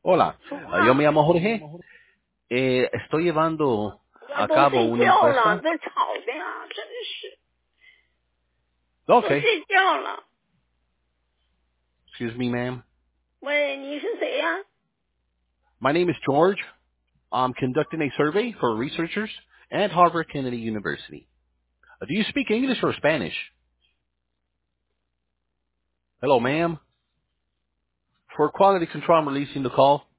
Hola, yo me 啊， llamo Jorge. Estoy llevando 我 a 都 cabo 睡 una 觉了， encuesta. 这吵的呀，真是，都 Okay. 睡觉了。 Excuse me, ma'am. 喂，你是谁呀？ My name is George. I'm conducting a survey for researchers at Harvard Kennedy University. Do you speak English or Spanish? Hello, ma'am. For quality control, I'm releasing the call.